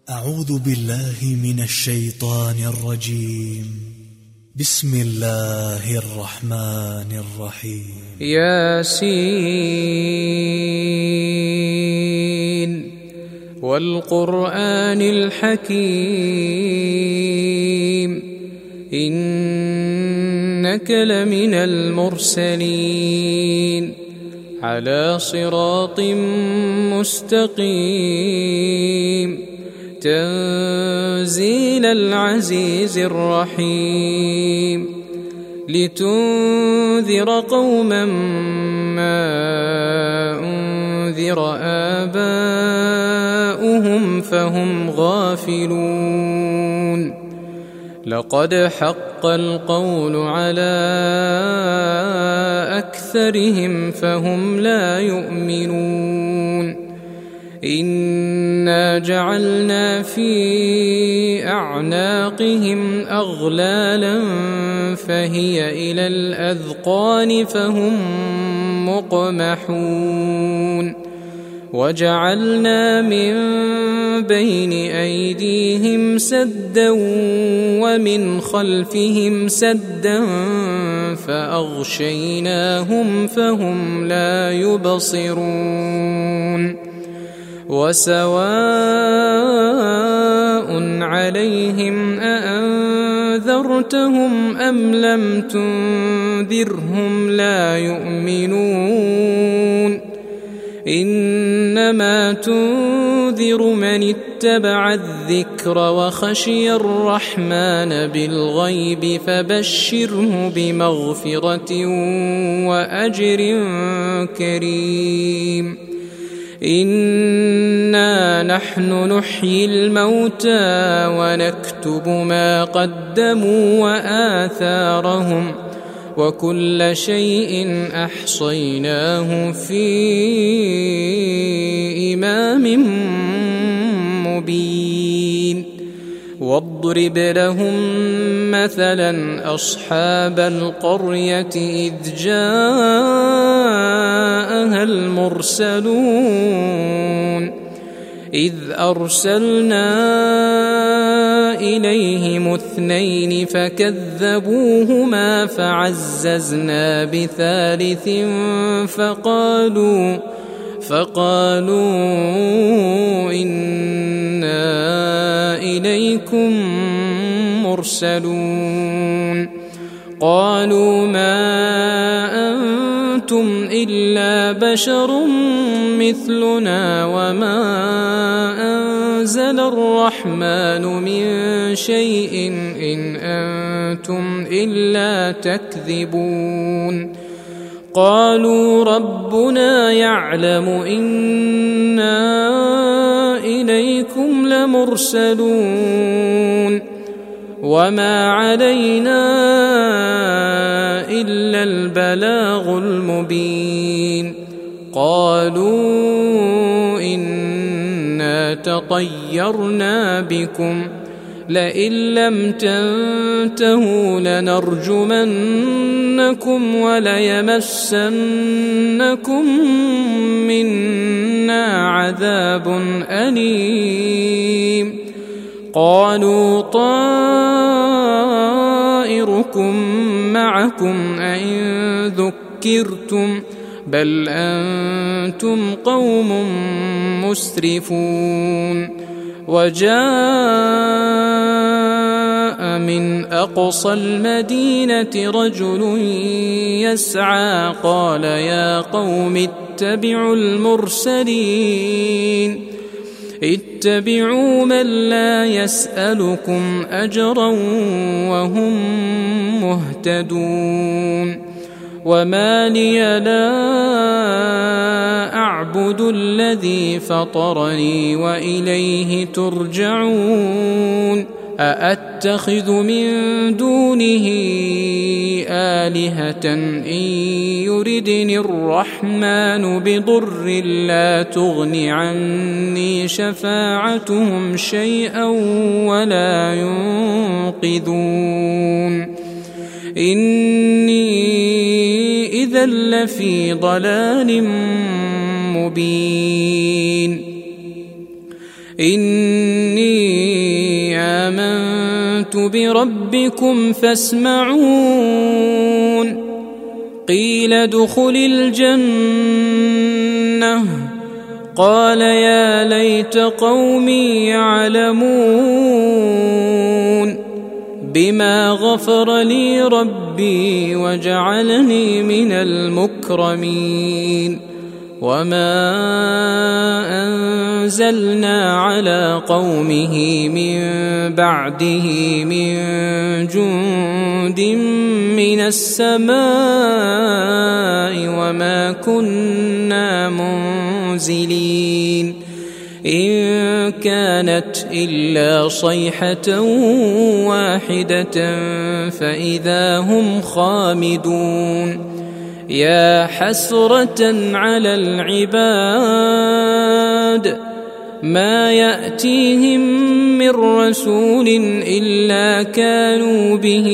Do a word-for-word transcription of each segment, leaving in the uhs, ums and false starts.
أعوذ بالله من الشيطان الرجيم. بسم الله الرحمن الرحيم. ياسين والقرآن الحكيم إنك لمن المرسلين على صراط مستقيم تنزيل العزيز الرحيم لتنذر قوما ما أنذر آباؤهم فهم غافلون لقد حق القول على أكثرهم فهم لا يؤمنون إنا جعلنا في أعناقهم أغلالا فهي إلى الأذقان فهم مقمحون وجعلنا من بين أيديهم سدا ومن خلفهم سدا فأغشيناهم فهم لا يبصرون وسواء عليهم أأنذرتهم أم لم تنذرهم لا يؤمنون إنما تنذر من اتبع الذكر وخشي الرحمن بالغيب فبشره بمغفرة وأجر كريم إنا نحن نحيي الموتى ونكتب ما قدموا وآثارهم وكل شيء أحصيناه في إمام مبين واضرب لهم مثلا أصحاب القرية إذ جاءها المرسلون إذ أرسلنا إليهم اثنين فكذبوهما فعززنا بثالث فقالوا فقالوا إنا إليكم مرسلون قالوا ما أنتم إلا بشر مثلنا وما أنزل الرحمن من شيء إن أنتم إلا تكذبون قالوا ربنا يعلم إنا إليكم لمرسلون وما علينا إلا البلاغ المبين قالوا إنا تطيرنا بكم لئن لم تنتهوا لنرجمنكم وليمسنكم منا عذاب أليم قالوا طائركم معكم أئن ذكرتم بل أنتم قوم مسرفون وجاء من أقصى المدينة رجل يسعى قال يا قوم اتبعوا المرسلين اتبعوا من لا يسألكم أجرا وهم مهتدون وما لي لا أعبد الذي فطرني وإليه ترجعون أأتخذ من دونه آلهة إن يردني الرحمن بضر لا تغن عني شفاعتهم شيئا ولا ينقذون إني إذا لفي ضلال مبين إني آمنت بربكم فاسمعون قيل ادخل الجنة قال يا ليت قومي يعلمون بما غفر لي ربي وجعلني من المكرمين وما أنزلنا على قومه من بعده من جند من السماء وما كنا منزلين إن كانت إلا صيحة واحدة فإذا هم خامدون يا حسرة على العباد ما يأتيهم من رسول إلا كانوا به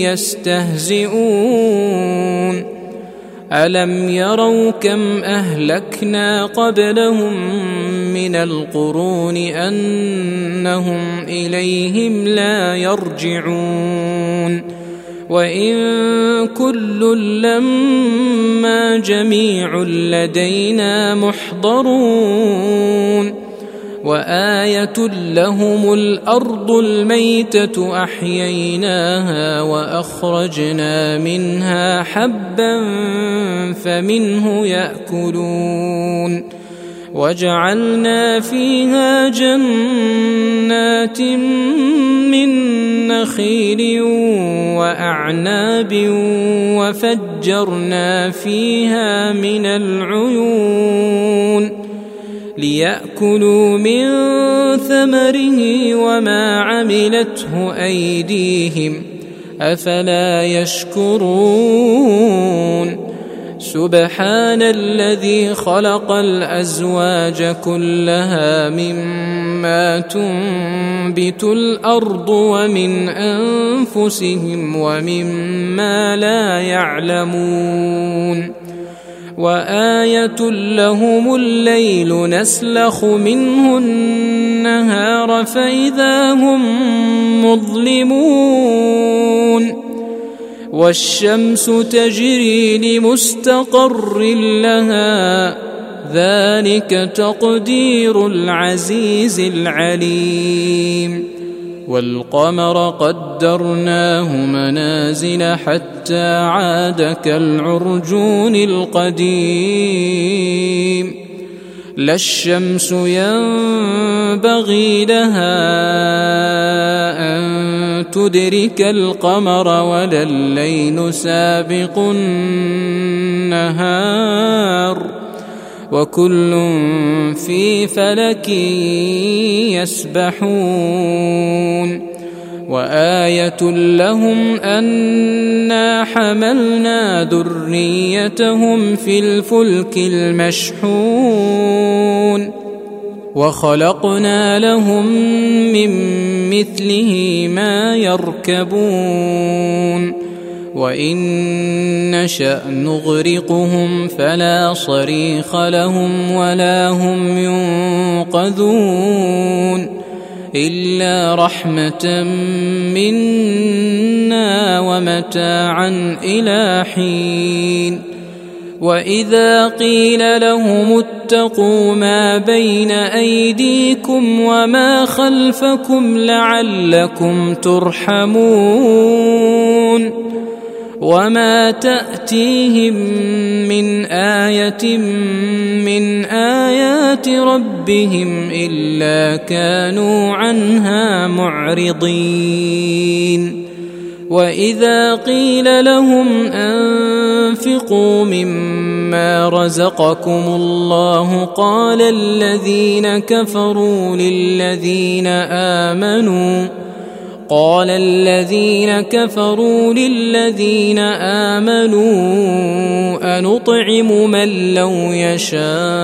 يستهزئون ألم يروا كم أهلكنا قبلهم من القرون أنهم إليهم لا يرجعون وإن كل لما جميع لدينا محضرون وآية لهم الأرض الميتة أحييناها وأخرجنا منها حبا فمنه يأكلون وجعلنا فيها جنات من نخيل وأعناب وفجرنا فيها من العيون ليأكلوا من ثمره وما عملته أيديهم أفلا يشكرون سبحان الذي خلق الأزواج كلها مما تنبت الأرض ومن أنفسهم ومما لا يعلمون وآية لهم الليل نسلخ منه النهار فإذا هم مظلمون والشمس تجري لمستقر لها ذلك تقدير العزيز العليم والقمر قدرناه منازل حتى عاد كالعرجون القديم لا الشمس ينبغي لها أن تدرك القمر ولا الليل سابق النهار وكل في فلك يسبحون وآية لهم أنا حملنا ذريتهم في الفلك المشحون وخلقنا لهم من مثله ما يركبون وإن نشأ نغرقهم فلا صريخ لهم ولا هم ينقذون إلا رحمة منا ومتاعا إلى حين وإذا قيل لهم اتقوا ما بين أيديكم وما خلفكم لعلكم ترحمون وما تأتيهم من آية من آيات ربهم إلا كانوا عنها معرضين وإذا قيل لهم أنفقوا مما رزقكم الله قال الذين كفروا للذين آمنوا قال الذين كفروا للذين آمنوا أنطعم من لو يشاء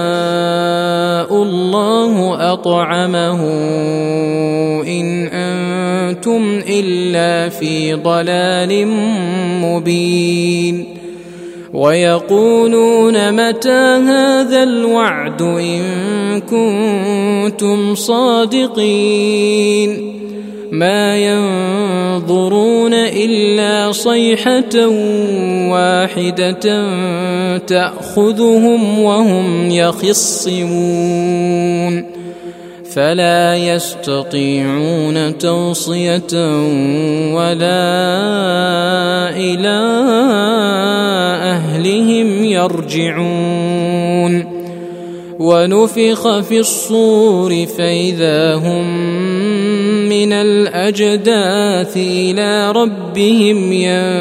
الله أطعمه إن أنتم إلا في ضلال مبين ويقولون متى هذا الوعد إن كنتم صادقين ما إلا صيحة واحدة تأخذهم وهم يخصمون فلا يستطيعون توصية ولا إلى أهلهم يرجعون ونفخ في الصور فإذا هم من الأجداث إلى ربهم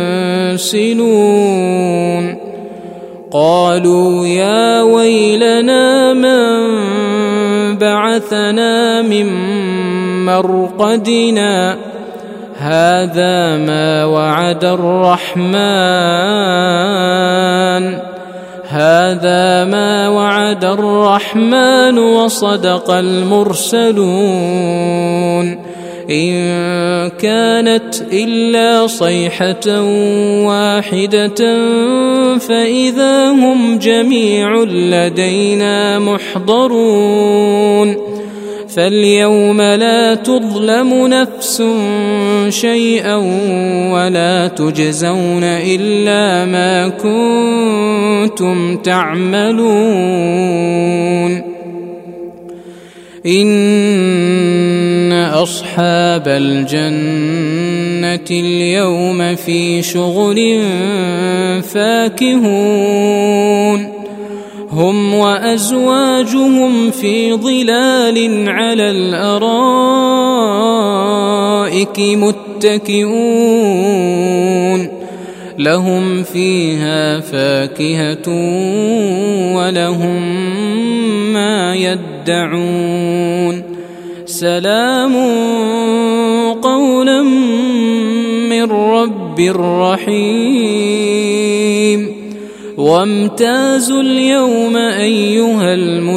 ينسلون قالوا يا ويلنا من بعثنا من مرقدنا هذا ما وعد الرحمن هذا ما وعد الرحمن وصدق المرسلون إن كانت إلا صيحة واحدة فإذا هم جميع لدينا محضرون فاليوم لا تظلم نفس شيئا ولا تجزون إلا ما كنتم تعملون إن أصحاب الجنة اليوم في شغل فاكهون هم وأزواجهم في ظلال على الأرائك متكئون لهم فيها فاكهة ولهم ما يدعون سلام قولا من رب رحيم وامتازوا اليوم أيها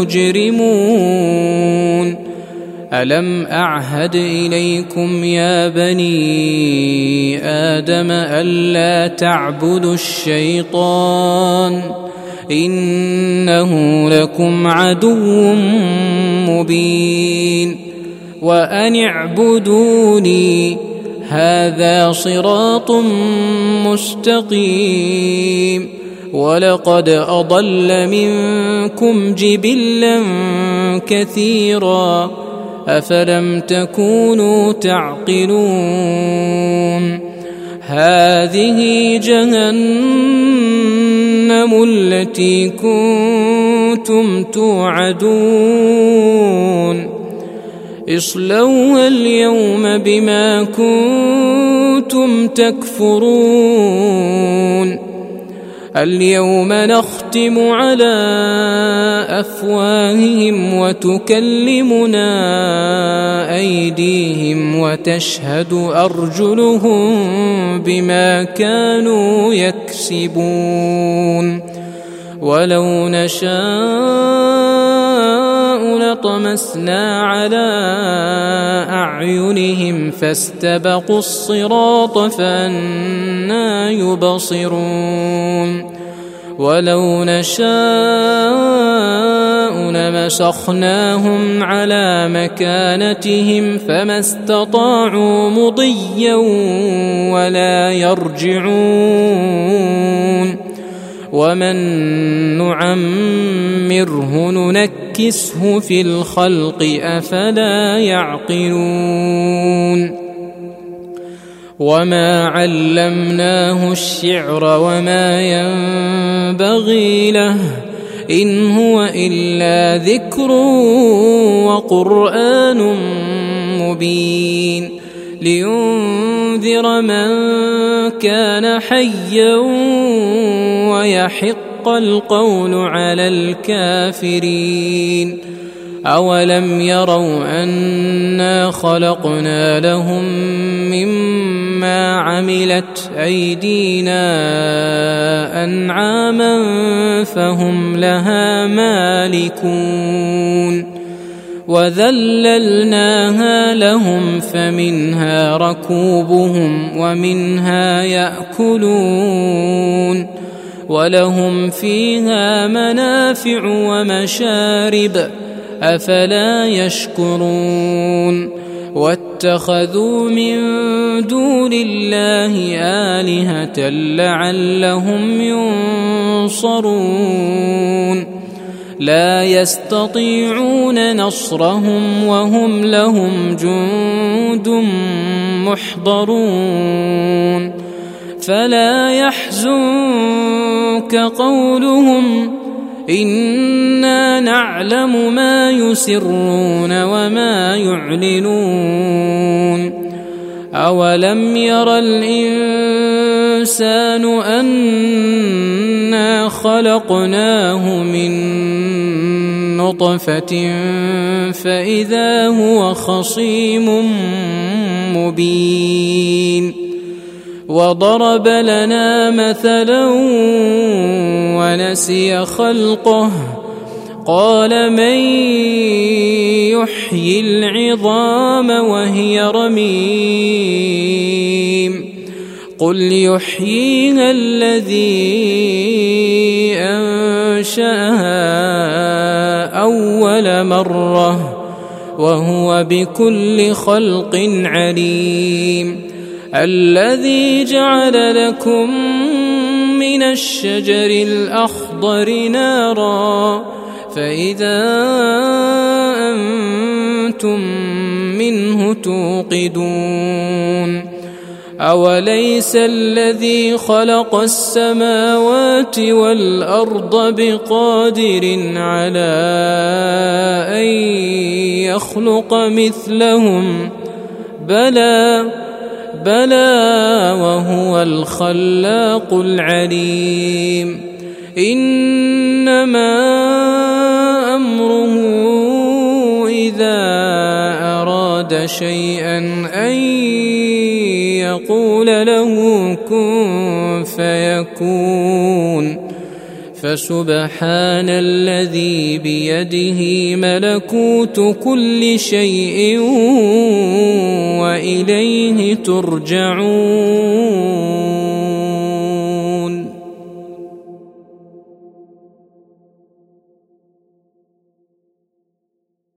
المجرمون ألم أعهد إليكم يا بني آدم ألا تعبدوا الشيطان إنه لكم عدو مبين وأن اعبدوني هذا صراط مستقيم ولقد أضل منكم جبلا كثيرا أفلم تكونوا تعقلون هذه جهنم التي كنتم توعدون اصلوها اليوم بما كنتم تكفرون اليوم نختم على أفواههم وتكلمنا أيديهم وتشهد أرجلهم بما كانوا يكسبون ولو نشاء لطمسنا على أعينهم فاستبقوا الصراط فأنى يبصرون ولو نشاء لمسخناهم على مكانتهم فما استطاعوا مضيا ولا يرجعون ومن نعمره ننكسه في الخلق أفلا يعقلون وما علمناه الشعر وما ينبغي له إن هو إلا ذكر وقرآن مبين لينذر من كان حيا ويحق القول على الكافرين أولم يروا أنا خلقنا لهم مما عملت أيدينا أنعاما فهم لها مالكون وذللناها لهم فمنها ركوبهم ومنها يأكلون ولهم فيها منافع ومشارب أفلا يشكرون واتخذوا من دون الله آلهة لعلهم ينصرون لا يستطيعون نصرهم وهم لهم جند محضرون فلا يحزنك قولهم إنا نعلم ما يسرون وما يعلنون أولم ير الإنسان أنا خلقناه من نطفة فإذا هو خصيم مبين وضرب لنا مثلا ونسي خلقه قال من يحيي العظام وهي رميم قل يحييها الذي أنشأها أول مرة وهو بكل خلق عليم الذي جعل لكم من الشجر الأخضر نارا فإذا أنتم منه توقدون أوليس الذي خلق السماوات والأرض بقادر على أن يخلق مثلهم بلى بلى وهو الخلاق العليم إنما أمره إذا أراد شيئا أن يقول له كن فيكون فسبحان الذي بيده ملكوت كل شيء وإليه ترجعون.